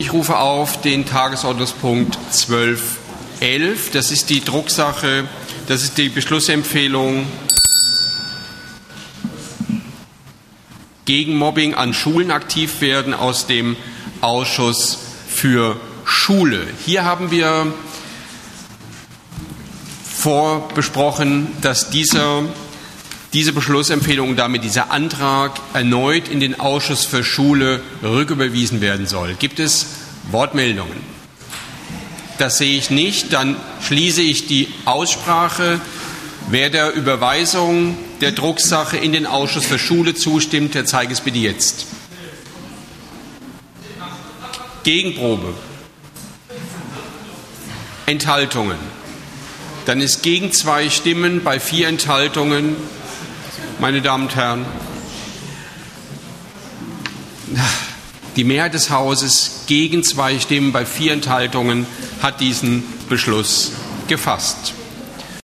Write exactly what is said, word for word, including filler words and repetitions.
Ich rufe auf den Tagesordnungspunkt zwölf Punkt elf. Das ist die Drucksache, das ist die Beschlussempfehlung gegen Mobbing an Schulen aktiv werden aus dem Ausschuss für Schule. Hier haben wir vorbesprochen, dass dieser, diese Beschlussempfehlung und damit dieser Antrag erneut in den Ausschuss für Schule rücküberwiesen werden soll. Gibt es Wortmeldungen? Das sehe ich nicht. Dann schließe ich die Aussprache. Wer der Überweisung der Drucksache in den Ausschuss für Schule zustimmt, der zeige es bitte jetzt. Gegenprobe. Enthaltungen. Dann ist gegen zwei Stimmen bei vier Enthaltungen. Meine Damen und Herren, die Mehrheit des Hauses gegen zwei Stimmen bei vier Enthaltungen hat diesen Beschluss gefasst.